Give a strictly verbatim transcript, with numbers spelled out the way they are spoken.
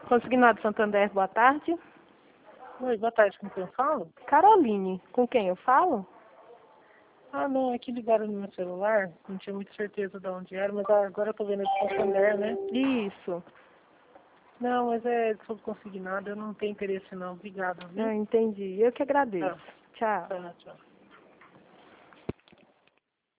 Consignado Santander, boa tarde. Oi, boa tarde, com quem eu falo? Caroline, com quem eu falo? Ah, não, é que ligaram no meu celular, não tinha muita certeza de onde era, mas agora eu tô vendo esse Santander, né? Isso. Não, mas é sobre consignado, eu não tenho interesse não, obrigado, viu? Ah, entendi. Eu que agradeço. Tá, Tchau. tá, tchau.